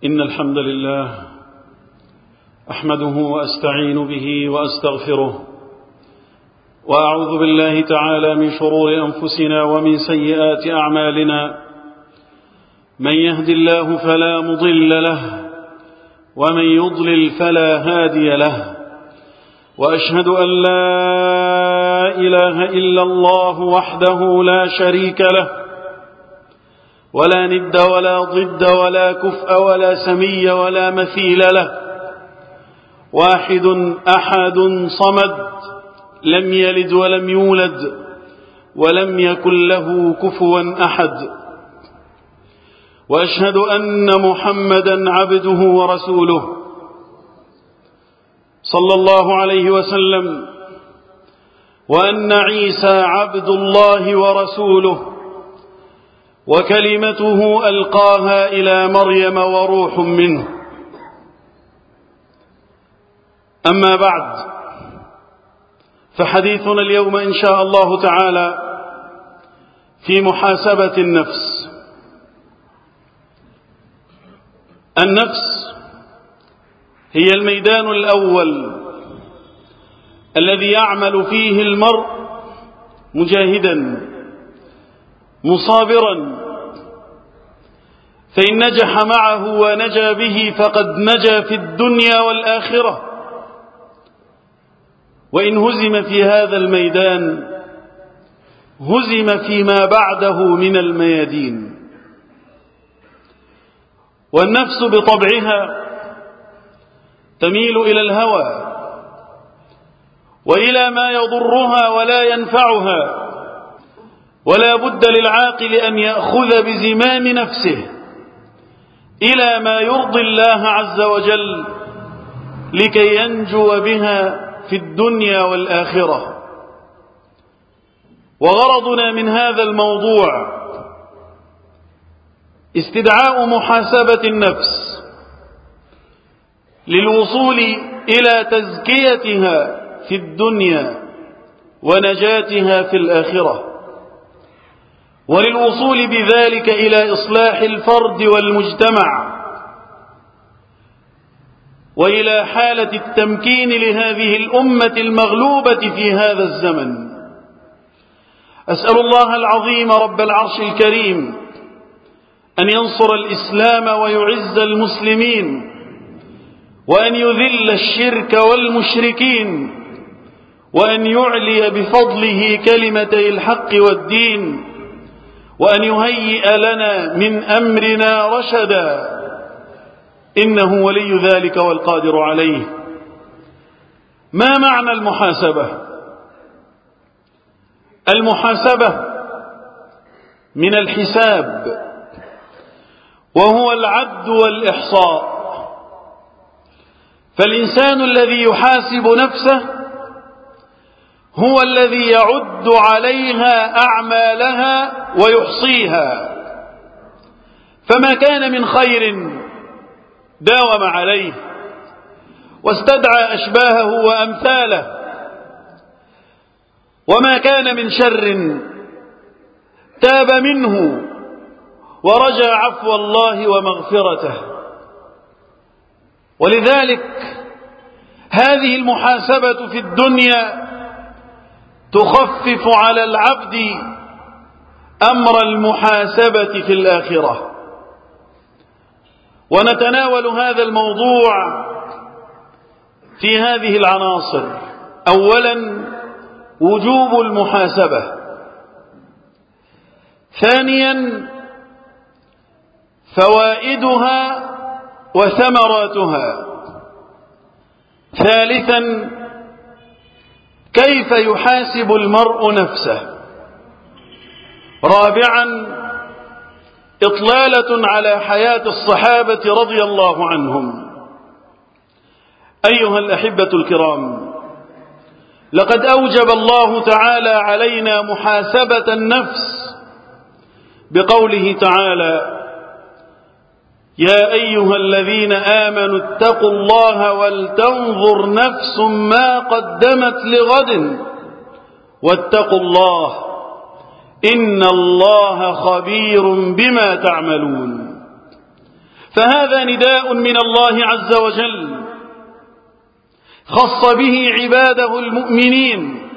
إن الحمد لله أحمده وأستعين به وأستغفره، وأعوذ بالله تعالى من شرور أنفسنا ومن سيئات أعمالنا. من يهد الله فلا مضل له، ومن يضلل فلا هادي له، وأشهد أن لا إله إلا الله وحده لا شريك له، ولا ند ولا ضد ولا كفء ولا سمي ولا مثيل له، واحد أحد صمد، لم يلد ولم يولد ولم يكن له كفوا أحد. وأشهد أن محمدا عبده ورسوله صلى الله عليه وسلم، وأن عيسى عبد الله ورسوله، وكلمته ألقاها إلى مريم وروح منه. أما بعد، فحديثنا اليوم إن شاء الله تعالى في محاسبة النفس. النفس هي الميدان الأول الذي يعمل فيه المرء مجاهدا مصابرا، فإن نجح معه ونجا به فقد نجا في الدنيا والآخرة، وإن هزم في هذا الميدان هزم فيما بعده من الميادين. والنفس بطبعها تميل إلى الهوى وإلى ما يضرها ولا ينفعها، ولا بد للعاقل أن يأخذ بزمام نفسه إلى ما يرضي الله عز وجل لكي ينجو بها في الدنيا والآخرة. وغرضنا من هذا الموضوع استدعاء محاسبة النفس للوصول إلى تزكيتها في الدنيا ونجاتها في الآخرة، وللوصول بذلك إلى إصلاح الفرد والمجتمع، وإلى حالة التمكين لهذه الأمة المغلوبة في هذا الزمن. أسأل الله العظيم رب العرش الكريم أن ينصر الإسلام ويعز المسلمين، وأن يذل الشرك والمشركين، وأن يعلي بفضله كلمتي الحق والدين، وأن يهيئ لنا من أمرنا رشدا، إنه ولي ذلك والقادر عليه. ما معنى المحاسبة؟ المحاسبة من الحساب، وهو العد والإحصاء. فالإنسان الذي يحاسب نفسه هو الذي يعد عليها أعمالها ويحصيها، فما كان من خير داوم عليه واستدعى أشباهه وأمثاله، وما كان من شر تاب منه ورجى عفو الله ومغفرته. ولذلك هذه المحاسبة في الدنيا تخفف على العبد أمر المحاسبة في الآخرة. ونتناول هذا الموضوع في هذه العناصر. أولا، وجوب المحاسبة. ثانيا، فوائدها وثمراتها. ثالثا، كيف يحاسب المرء نفسه. رابعا، إطلالة على حياة الصحابة رضي الله عنهم. أيها الأحبة الكرام، لقد أوجب الله تعالى علينا محاسبة النفس بقوله تعالى: يا أيها الذين آمنوا اتقوا الله ولتنظر نفس ما قدمت لغد واتقوا الله إن الله خبير بما تعملون. فهذا نداء من الله عز وجل خص به عباده المؤمنين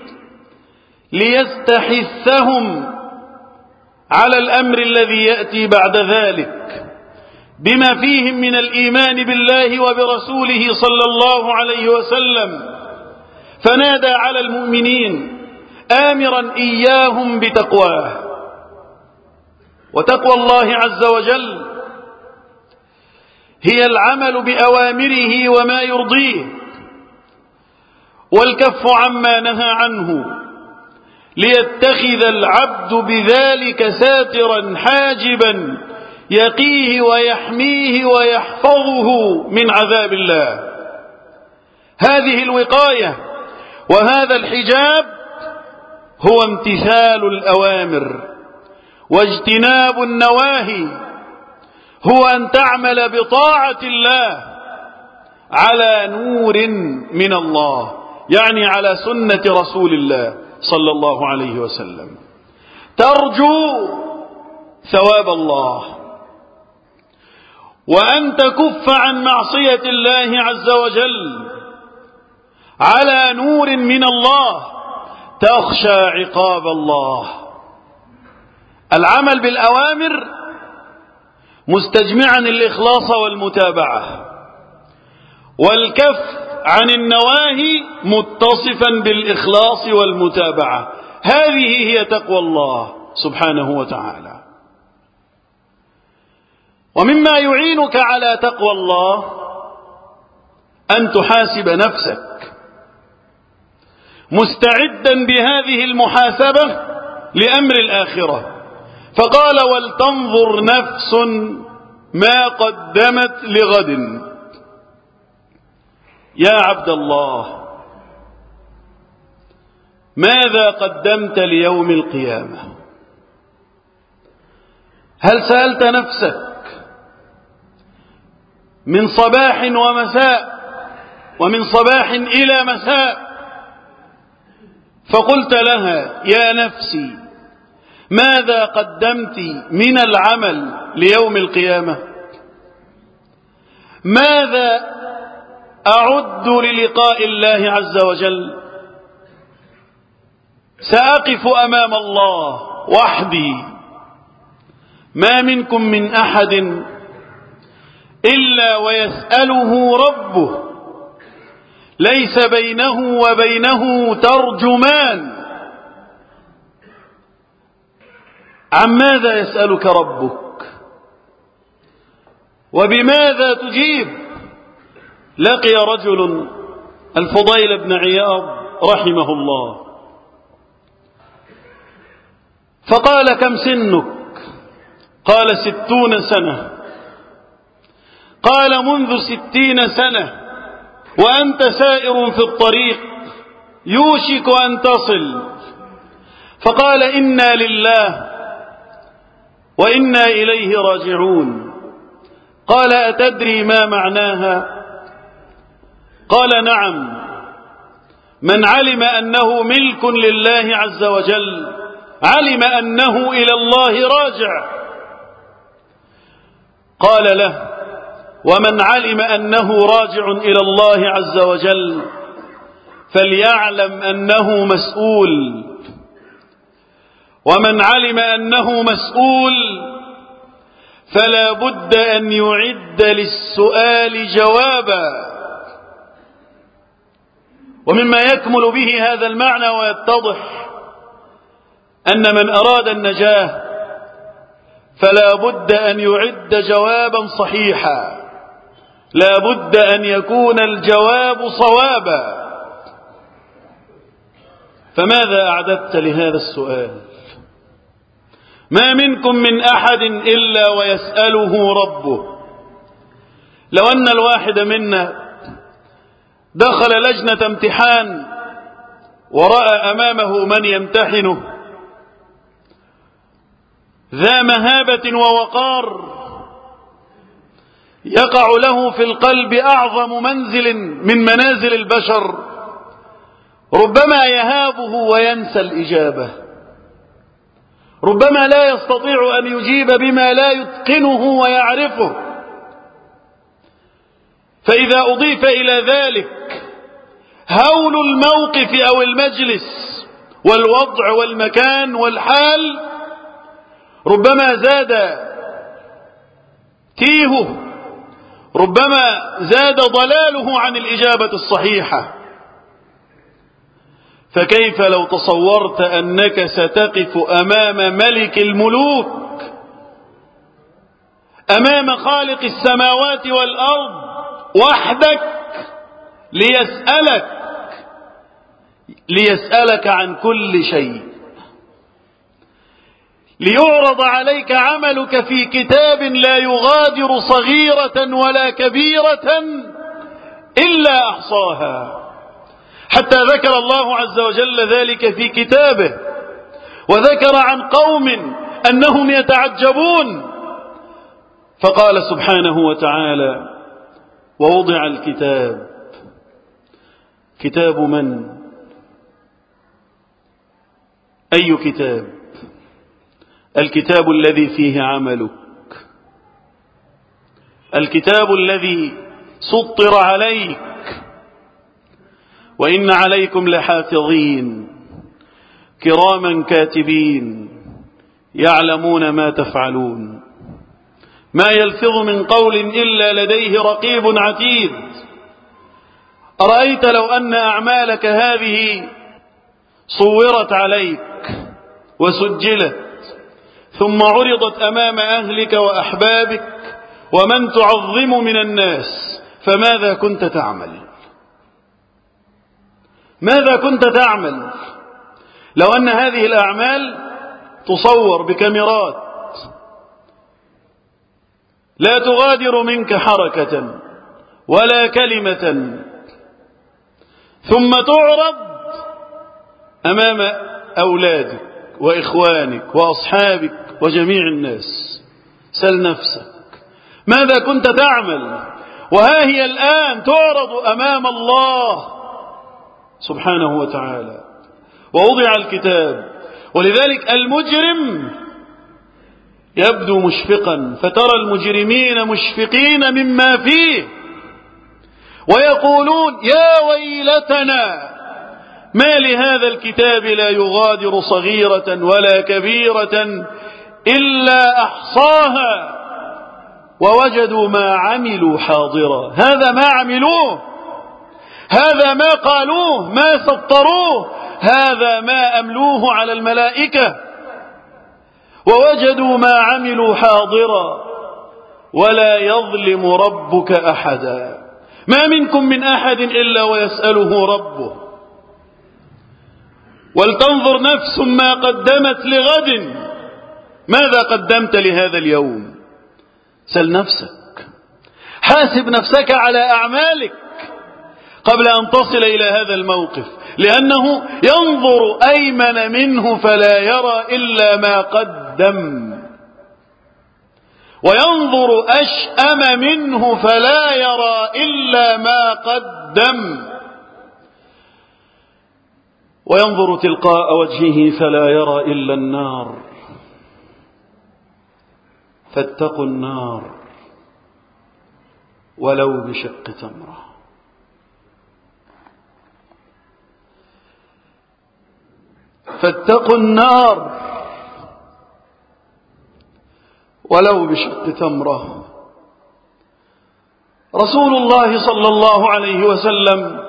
ليستحثهم على الأمر الذي يأتي بعد ذلك بما فيهم من الإيمان بالله وبرسوله صلى الله عليه وسلم، فنادى على المؤمنين آمرا إياهم بتقواه. وتقوى الله عز وجل هي العمل بأوامره وما يرضيه، والكف عما نهى عنه، ليتخذ العبد بذلك ساترا حاجبا يقيه ويحميه ويحفظه من عذاب الله. هذه الوقاية وهذا الحجاب هو امتثال الأوامر واجتناب النواهي، هو أن تعمل بطاعة الله على نور من الله، يعني على سنة رسول الله صلى الله عليه وسلم، ترجو ثواب الله، وأن تكف عن معصية الله عز وجل على نور من الله، تخشى عقاب الله. العمل بالأوامر مستجمعا الإخلاص والمتابعة، والكف عن النواهي متصفا بالإخلاص والمتابعة. هذه هي تقوى الله سبحانه وتعالى. ومما يعينك على تقوى الله أن تحاسب نفسك مستعدا بهذه المحاسبة لأمر الآخرة، فقال ولتنظر نفس ما قدمت لغد. يا عبد الله، ماذا قدمت ليوم القيامة؟ هل سألت نفسك من صباح ومساء ومن صباح إلى مساء فقلت لها يا نفسي ماذا قدمت من العمل ليوم القيامة؟ ماذا أعد للقاء الله عز وجل؟ سأقف أمام الله وحدي، ما منكم من أحد إلا ويسأله ربه، ليس بينه وبينه ترجمان. عن ماذا يسألك ربك وبماذا تجيب؟ لقي رجل الفضيل بن عياض رحمه الله فقال كم سنك؟ قال 60 سنة. قال منذ 60 سنة وأنت سائر في الطريق يوشك أن تصل. فقال إنا لله وإنا إليه راجعون. قال أتدري ما معناها؟ قال نعم، من علم أنه ملك لله عز وجل علم أنه إلى الله راجع. قال له ومن علم أنه راجع إلى الله عز وجل فليعلم أنه مسؤول، ومن علم أنه مسؤول فلا بد أن يعد للسؤال جوابا. ومما يكمل به هذا المعنى ويتضح أن من أراد النجاة فلا بد أن يعد جوابا صحيحا، لا بد أن يكون الجواب صوابا. فماذا أعددت لهذا السؤال؟ ما منكم من أحد إلا ويسأله ربه. لو أن الواحد منا دخل لجنة امتحان ورأى أمامه من يمتحنه ذا مهابة ووقار يقع له في القلب أعظم منزل من منازل البشر، ربما يهابه وينسى الإجابة، ربما لا يستطيع أن يجيب بما لا يتقنه ويعرفه، فإذا أضيف إلى ذلك هول الموقف أو المجلس والوضع والمكان والحال، ربما زاد تيهه، ربما زاد ضلاله عن الإجابة الصحيحة. فكيف لو تصورت أنك ستقف أمام ملك الملوك، أمام خالق السماوات والأرض وحدك، ليسألك عن كل شيء، ليعرض عليك عملك في كتاب لا يغادر صغيرة ولا كبيرة إلا أحصاها. حتى ذكر الله عز وجل ذلك في كتابه، وذكر عن قوم أنهم يتعجبون، فقال سبحانه وتعالى: ووضع الكتاب. كتاب من؟ أي كتاب؟ الكتاب الذي فيه عملك، الكتاب الذي سطر عليك. وإن عليكم لحافظين كراما كاتبين يعلمون ما تفعلون، ما يلفظ من قول إلا لديه رقيب عتيد. أرأيت لو أن أعمالك هذه صورت عليك وسجلت، ثم عرضت أمام أهلك وأحبابك ومن تعظم من الناس، فماذا كنت تعمل؟ ماذا كنت تعمل لو أن هذه الأعمال تصور بكاميرات لا تغادر منك حركة ولا كلمة، ثم تعرض أمام أولادك وإخوانك وأصحابك وجميع الناس؟ سل نفسك ماذا كنت تعمل؟ وها هي الآن تعرض أمام الله سبحانه وتعالى، ووضع الكتاب. ولذلك المجرم يبدو مشفقا، فترى المجرمين مشفقين مما فيه ويقولون: يا ويلتنا ما لهذا الكتاب لا يغادر صغيرة ولا كبيرة إلا أحصاها ووجدوا ما عملوا حاضرا. هذا ما عملوه، هذا ما قالوه، ما سطروه، هذا ما أملوه على الملائكة. ووجدوا ما عملوا حاضرا ولا يظلم ربك أحدا. ما منكم من أحد إلا ويسأله ربه. ولتنظر نفس ما قدمت لغد، ماذا قدمت لهذا اليوم؟ سل نفسك، حاسب نفسك على أعمالك قبل أن تصل إلى هذا الموقف، لأنه ينظر أيمن منه فلا يرى إلا ما قدم، وينظر أشأم منه فلا يرى إلا ما قدم، وينظر تلقاء وجهه فلا يرى إلا النار. فاتقوا النار ولو بشق تمرة. فاتقوا النار ولو بشق تمرة. رسول الله صلى الله عليه وسلم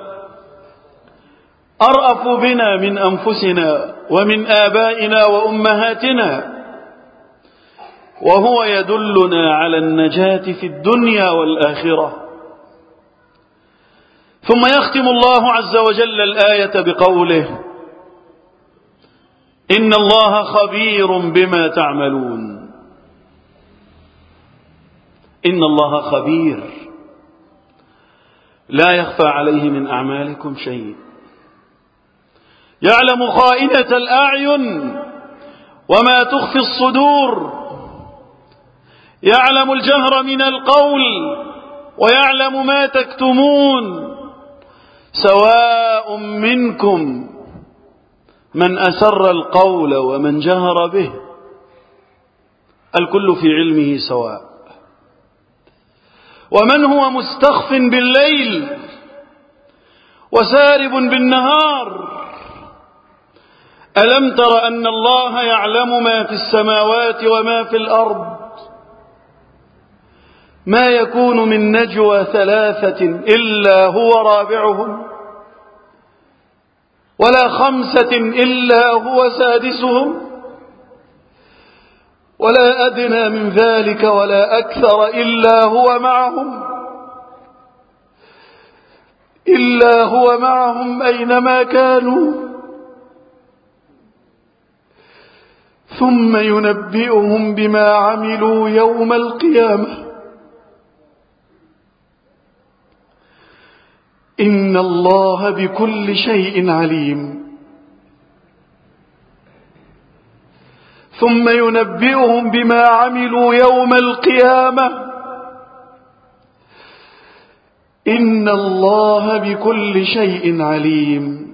أرأف بنا من أنفسنا ومن آبائنا وأمهاتنا، وهو يدلنا على النجاة في الدنيا والآخرة. ثم يختم الله عز وجل الآية بقوله: إن الله خبير بما تعملون. إن الله خبير، لا يخفى عليه من أعمالكم شيء، يعلم خائنة الأعين وما تخفي الصدور، يعلم الجهر من القول ويعلم ما تكتمون. سواء منكم من أسر القول ومن جهر به، الكل في علمه سواء. ومن هو مستخف بالليل وسارب بالنهار. ألم تر أن الله يعلم ما في السماوات وما في الأرض؟ ما يكون من نجوى ثلاثة إلا هو رابعهم ولا خمسة إلا هو سادسهم ولا أدنى من ذلك ولا أكثر إلا هو معهم أينما كانوا ثم ينبئهم بما عملوا يوم القيامة. إن الله بكل شيء عليم. ثم ينبئهم بما عملوا يوم القيامة. إن الله بكل شيء عليم.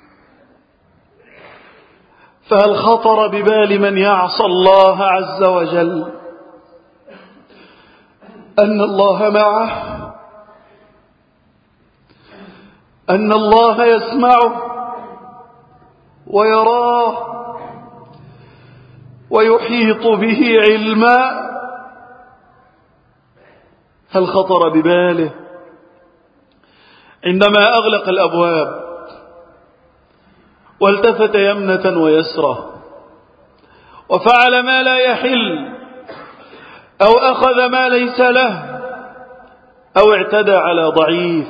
فهل خطر ببال من يعصى الله عز وجل أن الله معه، أن الله يسمعه ويراه ويحيط به علما؟ هل خطر بباله عندما أغلق الأبواب والتفت يمنة ويسرة وفعل ما لا يحل أو أخذ ما ليس له أو اعتدى على ضعيف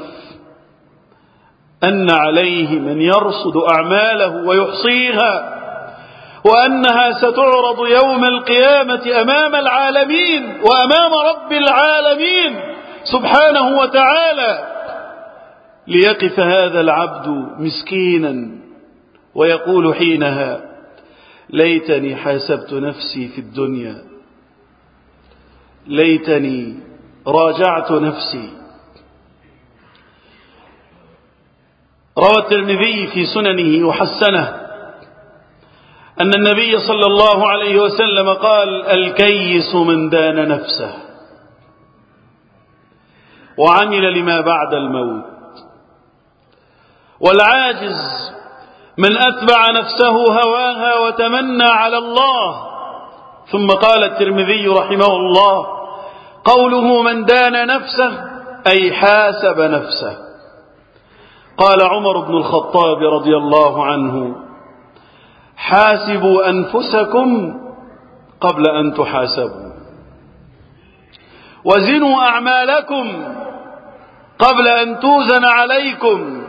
أن عليه من يرصد أعماله ويحصيها، وأنها ستعرض يوم القيامة أمام العالمين وأمام رب العالمين سبحانه وتعالى، ليقف هذا العبد مسكينا ويقول حينها: ليتني حاسبت نفسي في الدنيا، ليتني راجعت نفسي. روى الترمذي في سننه وحسنه أن النبي صلى الله عليه وسلم قال: الكيس من دان نفسه وعمل لما بعد الموت، والعاجز من أتبع نفسه هواها وتمنى على الله. ثم قال الترمذي رحمه الله: قوله من دان نفسه أي حاسب نفسه. قال عمر بن الخطاب رضي الله عنه: حاسبوا أنفسكم قبل أن تحاسبوا، وزنوا أعمالكم قبل أن توزن عليكم.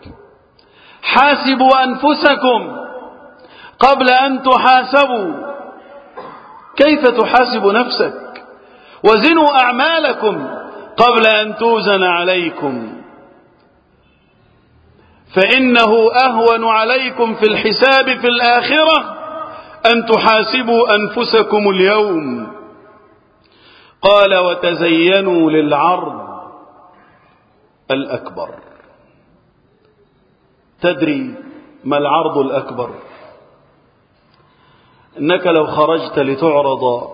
حاسبوا أنفسكم قبل أن تحاسبوا. كيف تحاسب نفسك؟ وزنوا أعمالكم قبل أن توزن عليكم، فإنه أهون عليكم في الحساب في الآخرة أن تحاسبوا أنفسكم اليوم. قال: وتزينوا للعرض الأكبر. تدري ما العرض الأكبر؟ إنك لو خرجت لتعرض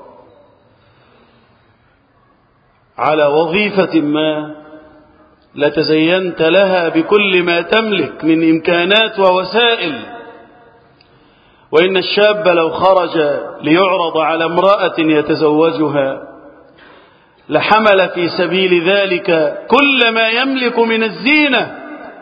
على وظيفة ما لتزينت لها بكل ما تملك من إمكانات ووسائل. وإن الشاب لو خرج ليعرض على امرأة يتزوجها لحمل في سبيل ذلك كل ما يملك من الزينة،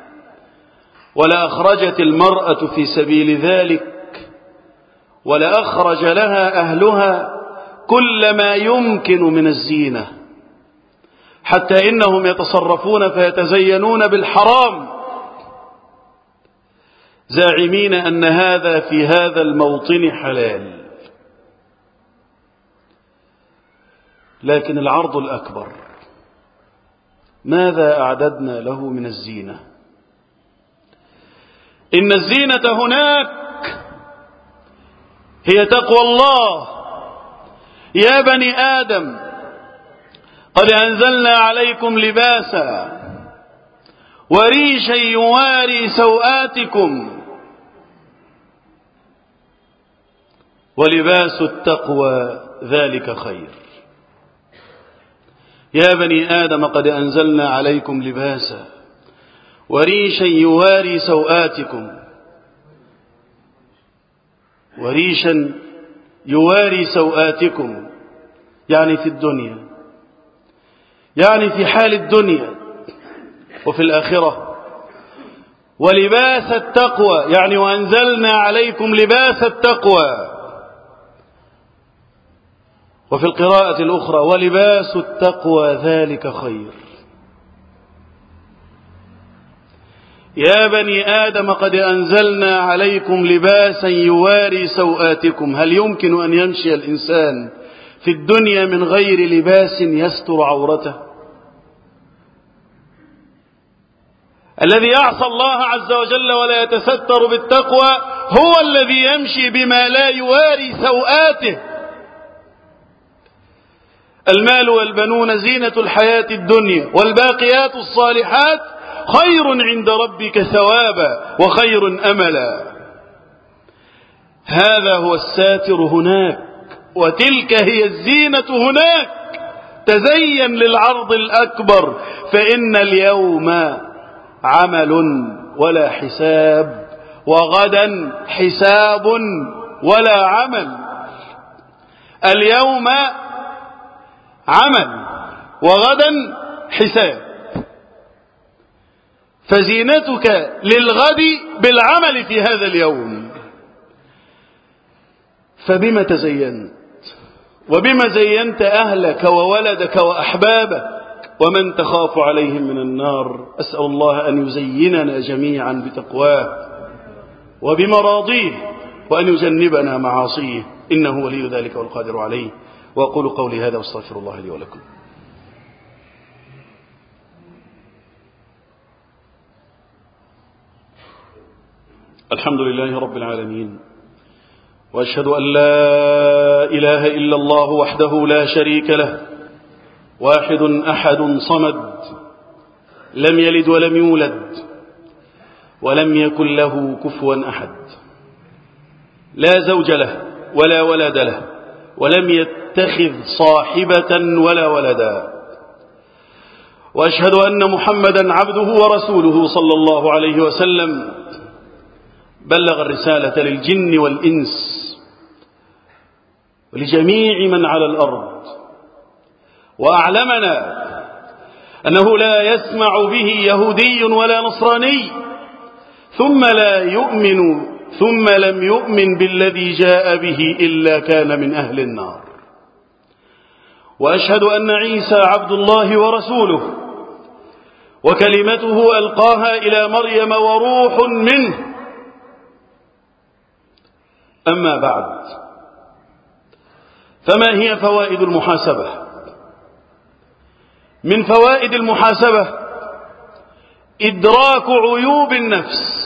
ولأخرجت المرأة في سبيل ذلك ولأخرج لها أهلها كل ما يمكن من الزينة، حتى إنهم يتصرفون فيتزينون بالحرام زاعمين أن هذا في هذا الموطن حلال. لكن العرض الأكبر ماذا أعددنا له من الزينة؟ إن الزينة هناك هي تقوى الله. يا بني آدم قد أنزلنا عليكم لباسا وريشا يواري سوآتكم ولباس التقوى ذلك خير. يا بني آدم قد أنزلنا عليكم لباسا وريشا يواري سوآتكم، وريشا يواري سوآتكم يعني في الدنيا، يعني في حال الدنيا. وفي الآخرة ولباس التقوى يعني وأنزلنا عليكم لباس التقوى. وفي القراءة الأخرى ولباس التقوى ذلك خير. يا بني آدم قد أنزلنا عليكم لباسا يواري سوآتكم. هل يمكن أن يمشي الإنسان في الدنيا من غير لباس يستر عورته؟ الذي يعصى الله عز وجل ولا يتستر بالتقوى هو الذي يمشي بما لا يواري سوآته. المال والبنون زينة الحياة الدنيا والباقيات الصالحات خير عند ربك ثوابا وخير أملا. هذا هو الساتر هناك، وتلك هي الزينة هناك. تزين للعرض الأكبر، فإن اليوم عمل ولا حساب، وغدا حساب ولا عمل. اليوم عمل وغدا حساب، فزينتك للغد بالعمل في هذا اليوم. فبما تزينت، وبما زينت أهلك وولدك وأحبابك ومن تخاف عليهم من النار. أسأل الله أن يزيننا جميعا بتقواه وبمراضيه، وأن يجنبنا معاصيه، إنه ولي ذلك والقادر عليه. وأقول قولي هذا واستغفر الله لي ولكم. الحمد لله رب العالمين، وأشهد أن لا إله إلا الله وحده لا شريك له، واحد أحد صمد، لم يلد ولم يولد ولم يكن له كفوا أحد، لا زوج له ولا ولد له، ولم يتخذ صاحبة ولا ولدا. وأشهد أن محمدا عبده ورسوله صلى الله عليه وسلم، بلغ الرسالة للجن والإنس ولجميع من على الأرض، وأعلمنا أنه لا يسمع به يهودي ولا نصراني ثم لم يؤمن بالذي جاء به إلا كان من أهل النار. وأشهد أن عيسى عبد الله ورسوله، وكلمته ألقاها إلى مريم وروح منه. أما بعد، فما هي فوائد المحاسبة؟ من فوائد المحاسبة إدراك عيوب النفس.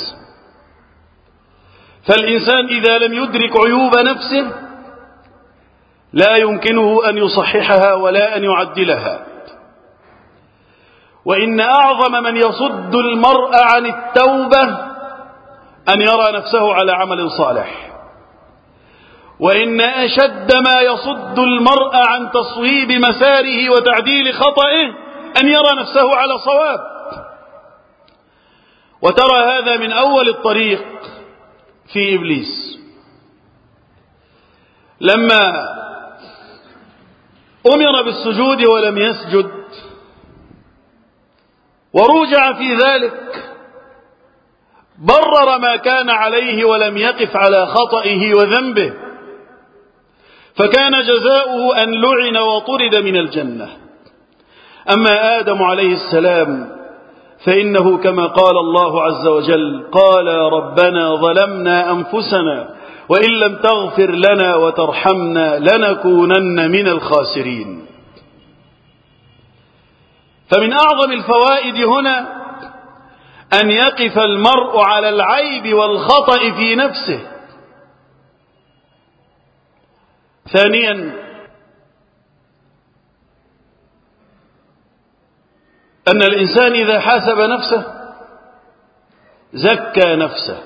فالإنسان إذا لم يدرك عيوب نفسه لا يمكنه أن يصححها ولا أن يعدلها. وإن أعظم من يصد المرء عن التوبة أن يرى نفسه على عمل صالح، وإن أشد ما يصد المرء عن تصويب مساره وتعديل خطئه أن يرى نفسه على صواب. وترى هذا من أول الطريق في إبليس، لما أمر بالسجود ولم يسجد وروجع في ذلك، برر ما كان عليه ولم يقف على خطئه وذنبه، فكان جزاؤه أن لعن وطرد من الجنة. أما آدم عليه السلام فإنه كما قال الله عز وجل: قال ربنا ظلمنا أنفسنا وإن لم تغفر لنا وترحمنا لنكونن من الخاسرين. فمن أعظم الفوائد هنا أن يقف المرء على العيب والخطأ في نفسه. ثانيا، أن الإنسان إذا حاسب نفسه زكى نفسه.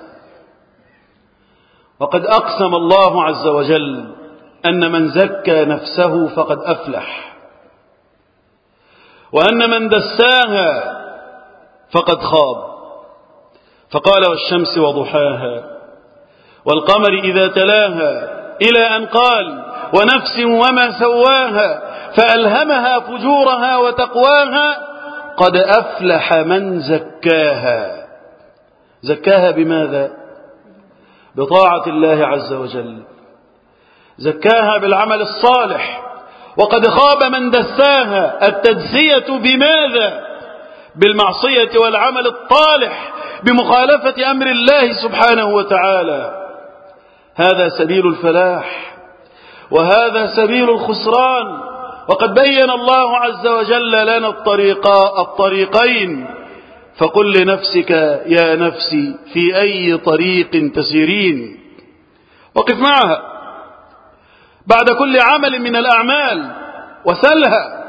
وقد أقسم الله عز وجل أن من زكى نفسه فقد أفلح. وأن من دساها فقد خاب. فقال والشمس وضحاها والقمر إذا تلاها إلى أن قال ونفس وما سواها فألهمها فجورها وتقواها قد أفلح من زكاها. زكاها بماذا؟ بطاعة الله عز وجل، زكاها بالعمل الصالح. وقد خاب من دساها. التدسية بماذا؟ بالمعصية والعمل الطالح بمخالفة أمر الله سبحانه وتعالى. هذا سبيل الفلاح وهذا سبيل الخسران. وقد بين الله عز وجل لنا الطريقين. فقل لنفسك يا نفسي في أي طريق تسيرين. وقف معها بعد كل عمل من الأعمال وسلها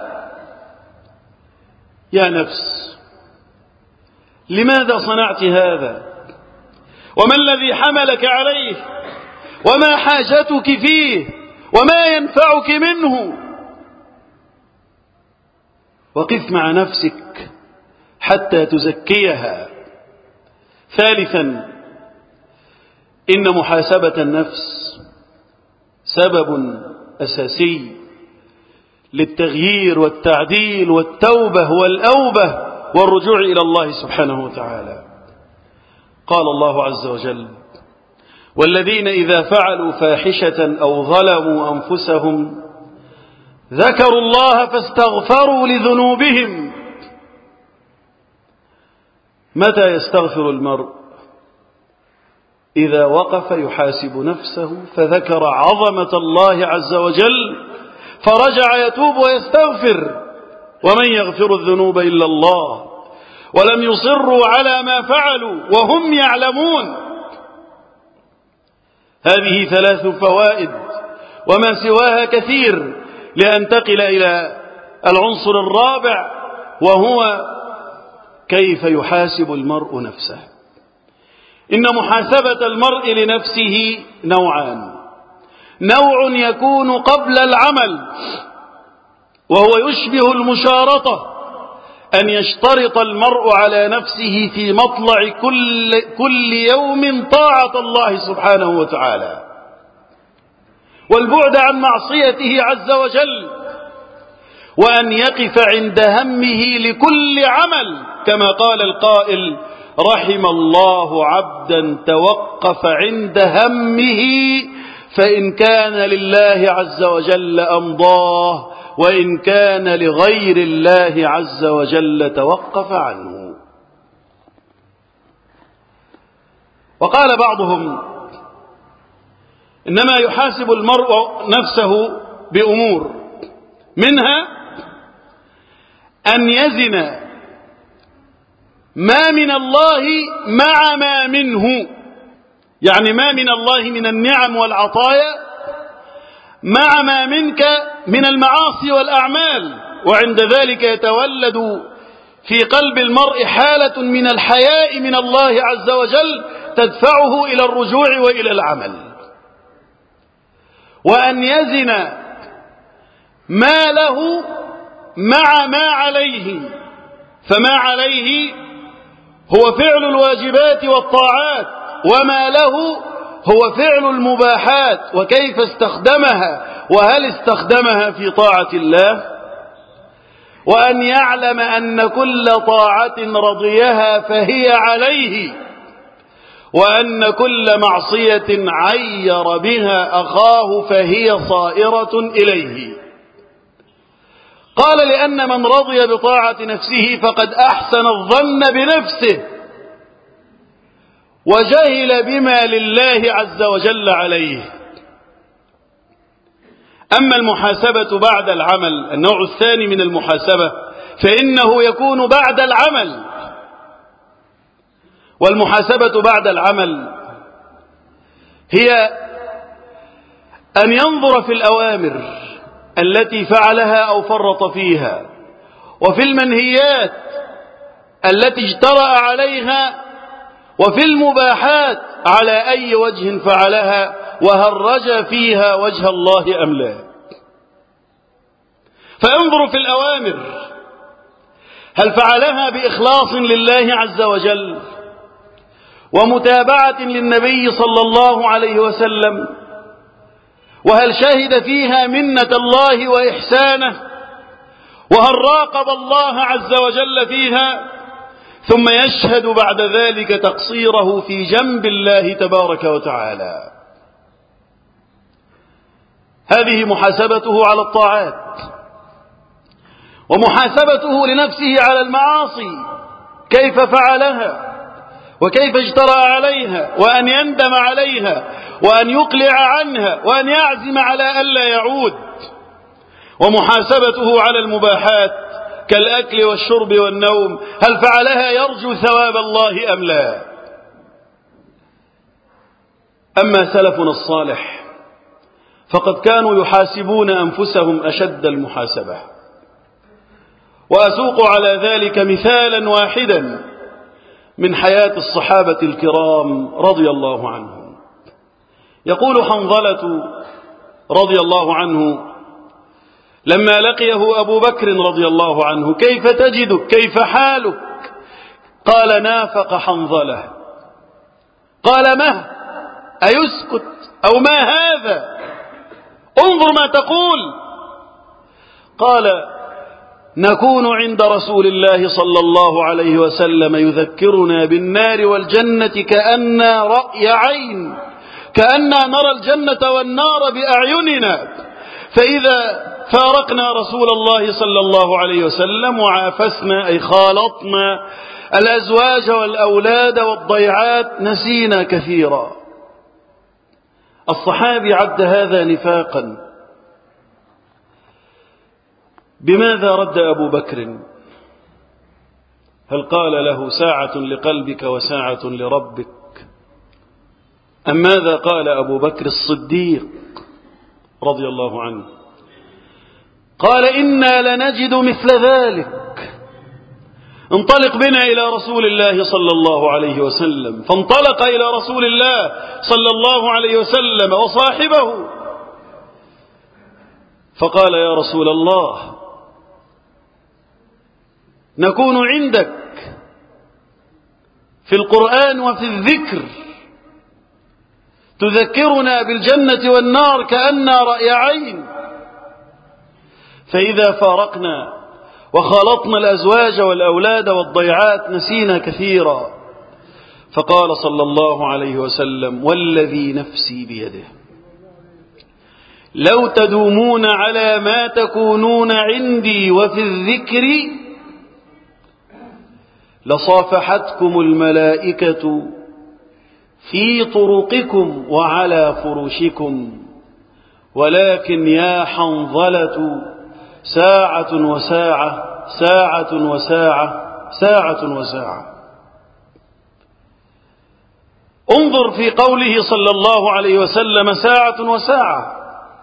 يا نفس لماذا صنعت هذا؟ وما الذي حملك عليه؟ وما حاجتك فيه؟ وما ينفعك منه؟ وقف مع نفسك حتى تزكيها. ثالثا، إن محاسبة النفس سبب أساسي للتغيير والتعديل والتوبة والأوبة والرجوع إلى الله سبحانه وتعالى. قال الله عز وجل والذين إذا فعلوا فاحشة أو ظلموا أنفسهم ذكروا الله فاستغفروا لذنوبهم. متى يستغفر المرء؟ إذا وقف يحاسب نفسه فذكر عظمة الله عز وجل فرجع يتوب ويستغفر. ومن يغفر الذنوب إلا الله ولم يصروا على ما فعلوا وهم يعلمون. هذه 3 فوائد وما سواها كثير لأنتقل إلى العنصر الرابع وهو كيف يحاسب المرء نفسه. إن محاسبة المرء لنفسه نوعان. نوع يكون قبل العمل وهو يشبه المشارطة، أن يشترط المرء على نفسه في مطلع كل يوم طاعة الله سبحانه وتعالى والبعد عن معصيته عز وجل، وأن يقف عند همه لكل عمل كما قال القائل رحم الله عبدا توقف عند همه فإن كان لله عز وجل أمضاه وإن كان لغير الله عز وجل توقف عنه. وقال بعضهم إنما يحاسب المرء نفسه بأمور، منها أن يزن ما من الله مع ما منه، يعني ما من الله من النعم والعطايا مع ما منك من المعاصي والأعمال. وعند ذلك يتولد في قلب المرء حالة من الحياء من الله عز وجل تدفعه إلى الرجوع وإلى العمل. وأن يزن ما له مع ما عليه، فما عليه هو فعل الواجبات والطاعات، وما له هو فعل المباحات وكيف استخدمها وهل استخدمها في طاعة الله. وأن يعلم أن كل طاعة رضيها فهي عليه، وأن كل معصية عير بها أخاه فهي صائرة إليه. قال لأن من رضي بطاعة نفسه فقد أحسن الظن بنفسه وجهل بما لله عز وجل عليه. أما المحاسبة بعد العمل، النوع الثاني من المحاسبة، فإنه يكون بعد العمل. والمحاسبة بعد العمل هي أن ينظر في الأوامر التي فعلها أو فرط فيها، وفي المنهيات التي اجترأ عليها، وفي المباحات على أي وجه فعلها، وهل رجى فيها وجه الله أم لا. فانظر في الأوامر هل فعلها بإخلاص لله عز وجل ومتابعة للنبي صلى الله عليه وسلم؟ وهل شهد فيها منة الله وإحسانه؟ وهل راقب الله عز وجل فيها؟ ثم يشهد بعد ذلك تقصيره في جنب الله تبارك وتعالى. هذه محاسبته على الطاعات، ومحاسبته لنفسه على المعاصي، كيف فعلها وكيف اجترأ عليها، وأن يندم عليها وأن يقلع عنها وأن يعزم على ألا يعود. ومحاسبته على المباحات كالأكل والشرب والنوم، هل فعلها يرجو ثواب الله أم لا؟ أما سلفنا الصالح فقد كانوا يحاسبون أنفسهم أشد المحاسبة، وأسوق على ذلك مثالا واحدا من حياة الصحابة الكرام رضي الله عنهم. يقول حنظلة رضي الله عنه لما لقيه أبو بكر رضي الله عنه: كيف تجدك؟ كيف حالك؟ قال: نافق حنظلة. قال: ما أيسكت أو ما هذا؟ انظر ما تقول. قال: نكون عند رسول الله صلى الله عليه وسلم يذكرنا بالنار والجنة كأننا رأي عين، كأننا نرى الجنة والنار بأعيننا، فإذا فارقنا رسول الله صلى الله عليه وسلم وعافسنا أي خالطنا الأزواج والأولاد والضيعات نسينا كثيرا. الصحابي عد هذا نفاقا. بماذا رد أبو بكر؟ هل قال له: ساعة لقلبك وساعة لربك؟ أم ماذا قال أبو بكر الصديق رضي الله عنه؟ قال: إنا لنجد مثل ذلك، انطلق بنا إلى رسول الله صلى الله عليه وسلم. فانطلق إلى رسول الله صلى الله عليه وسلم وصاحبه، فقال: يا رسول الله، نكون عندك في القرآن وفي الذكر تذكرنا بالجنة والنار كأننا رأي عين، فإذا فارقنا وخالطنا الأزواج والأولاد والضيعات نسينا كثيرا. فقال صلى الله عليه وسلم: والذي نفسي بيده لو تدومون على ما تكونون عندي وفي الذكر لصافحتكم الملائكة في طرقكم وعلى فرشكم، ولكن يا حنظلة ساعة وساعة، ساعة وساعة، ساعة وساعة. انظر في قوله صلى الله عليه وسلم: ساعة وساعة،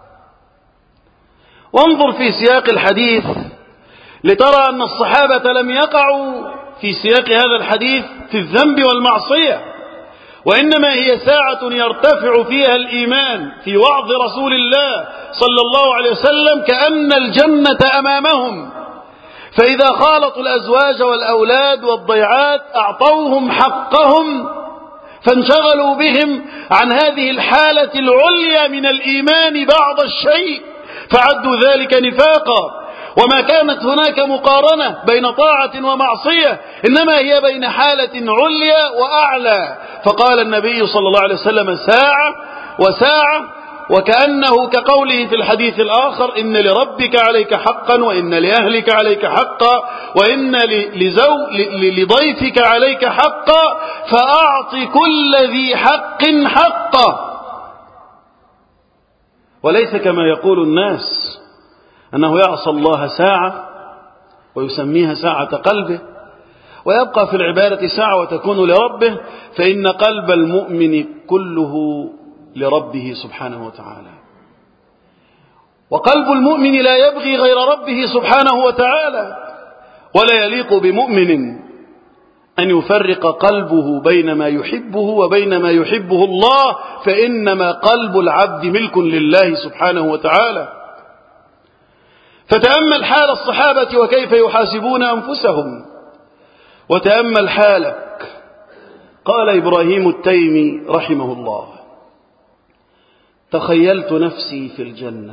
وانظر في سياق الحديث لترى أن الصحابة لم يقعوا في سياق هذا الحديث في الذنب والمعصية، وإنما هي ساعة يرتفع فيها الإيمان في وعظ رسول الله صلى الله عليه وسلم كأن الجنة أمامهم، فإذا خالطوا الأزواج والأولاد والضيعات أعطوهم حقهم، فانشغلوا بهم عن هذه الحالة العليا من الإيمان بعض الشيء فعدوا ذلك نفاقا. وما كانت هناك مقارنة بين طاعة ومعصية، إنما هي بين حالة عليا وأعلى. فقال النبي صلى الله عليه وسلم: ساعة وساعة، وكأنه كقوله في الحديث الآخر: إن لربك عليك حقا، وإن لأهلك عليك حقا، وإن لضيفك عليك حقا، فأعط كل ذي حق حقه. وليس كما يقول الناس أنه يعصى الله ساعة ويسميها ساعة قلبه، ويبقى في العبادة ساعة وتكون لربه، فإن قلب المؤمن كله لربه سبحانه وتعالى، وقلب المؤمن لا يبغي غير ربه سبحانه وتعالى، ولا يليق بمؤمن أن يفرق قلبه بين ما يحبه وبين ما يحبه الله، فإنما قلب العبد ملك لله سبحانه وتعالى. فتأمل حال الصحابة وكيف يحاسبون أنفسهم، وتأمل حالك. قال إبراهيم التيمي رحمه الله: تخيلت نفسي في الجنة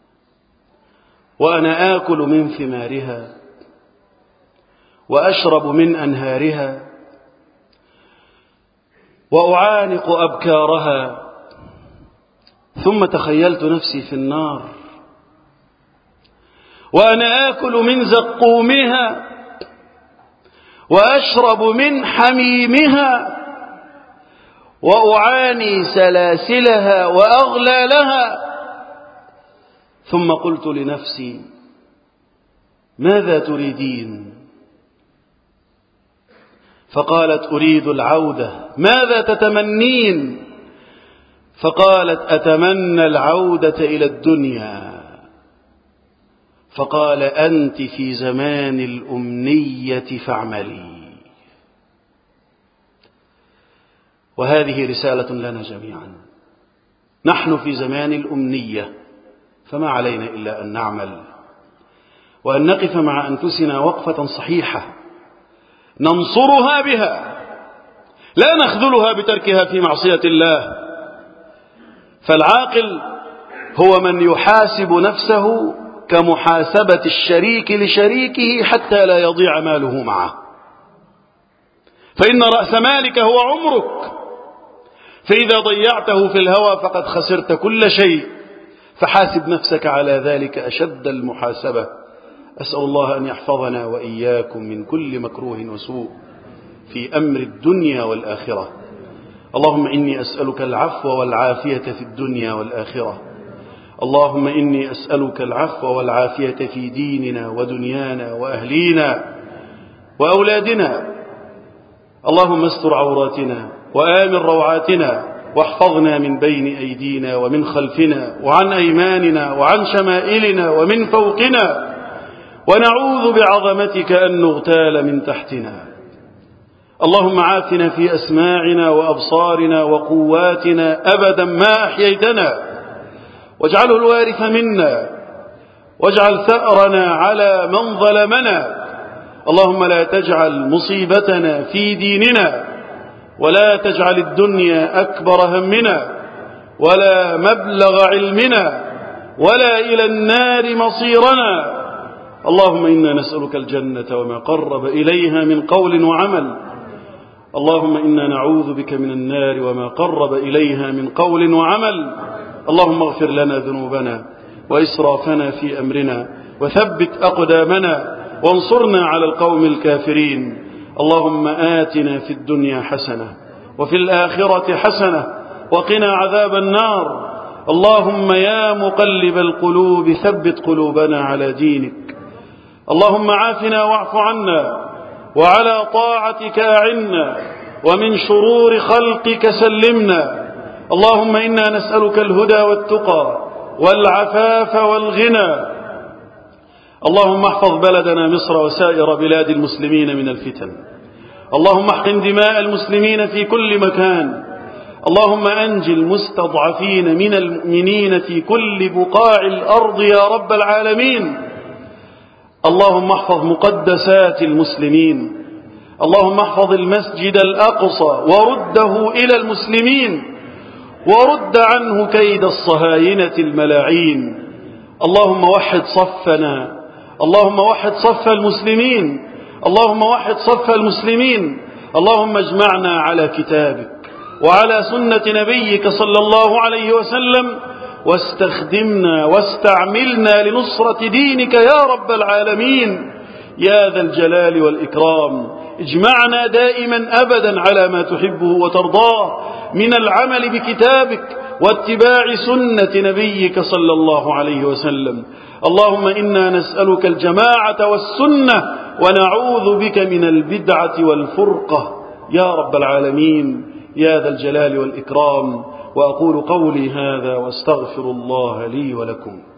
وأنا آكل من ثمارها وأشرب من أنهارها وأعانق أبكارها، ثم تخيلت نفسي في النار وأنا آكل من زقومها وأشرب من حميمها وأعاني سلاسلها وأغلالها، ثم قلت لنفسي: ماذا تريدين؟ فقالت: أريد العودة. ماذا تتمنين؟ فقالت: أتمنى العودة إلى الدنيا. فقال: أنت في زمان الأمنية فاعملي. وهذه رسالة لنا جميعا، نحن في زمان الأمنية، فما علينا إلا أن نعمل وأن نقف مع أنفسنا وقفة صحيحة ننصرها بها، لا نخذلها بتركها في معصية الله. فالعاقل هو من يحاسب نفسه كمحاسبة الشريك لشريكه حتى لا يضيع ماله معه، فإن رأس مالك هو عمرك، فإذا ضيعته في الهوى فقد خسرت كل شيء. فحاسب نفسك على ذلك أشد المحاسبة. أسأل الله أن يحفظنا وإياكم من كل مكروه وسوء في أمر الدنيا والآخرة. اللهم إني أسألك العفو والعافية في الدنيا والآخرة. اللهم إني أسألك العفو والعافية في ديننا ودنيانا وأهلينا وأولادنا. اللهم استر عوراتنا وآمن روعاتنا، واحفظنا من بين أيدينا ومن خلفنا وعن أيماننا وعن شمائلنا ومن فوقنا، ونعوذ بعظمتك أن نغتال من تحتنا. اللهم عافنا في أسماعنا وأبصارنا وقواتنا أبدا ما أحييتنا، واجعله الوارث منا، واجعل ثأرنا على من ظلمنا. اللهم لا تجعل مصيبتنا في ديننا، ولا تجعل الدنيا أكبر همنا ولا مبلغ علمنا ولا إلى النار مصيرنا. اللهم إنا نسألك الجنة وما قرب إليها من قول وعمل. اللهم إنا نعوذ بك من النار وما قرب إليها من قول وعمل. اللهم اغفر لنا ذنوبنا وإسرافنا في أمرنا، وثبت أقدامنا، وانصرنا على القوم الكافرين. اللهم آتنا في الدنيا حسنة وفي الآخرة حسنة وقنا عذاب النار. اللهم يا مقلب القلوب ثبت قلوبنا على دينك. اللهم عافنا واعف عنا، وعلى طاعتك أعنا، ومن شرور خلقك سلمنا. اللهم إنا نسألك الهدى والتقى والعفاف والغنى. اللهم احفظ بلدنا مصر وسائر بلاد المسلمين من الفتن. اللهم احقن دماء المسلمين في كل مكان. اللهم أنج المستضعفين من المؤمنين في كل بقاع الأرض يا رب العالمين. اللهم احفظ مقدسات المسلمين. اللهم احفظ المسجد الأقصى ورده إلى المسلمين، ورد عنه كيد الصهاينة الملاعين. اللهم وحد صفنا، اللهم وحد صف المسلمين، اللهم وحد صف المسلمين. اللهم اجمعنا على كتابك وعلى سنة نبيك صلى الله عليه وسلم، واستخدمنا واستعملنا لنصرة دينك يا رب العالمين يا ذا الجلال والإكرام. اجمعنا دائما أبدا على ما تحبه وترضاه من العمل بكتابك واتباع سنة نبيك صلى الله عليه وسلم. اللهم إنا نسألك الجماعة والسنة، ونعوذ بك من البدعة والفرقة يا رب العالمين يا ذا الجلال والإكرام. وأقول قولي هذا واستغفر الله لي ولكم.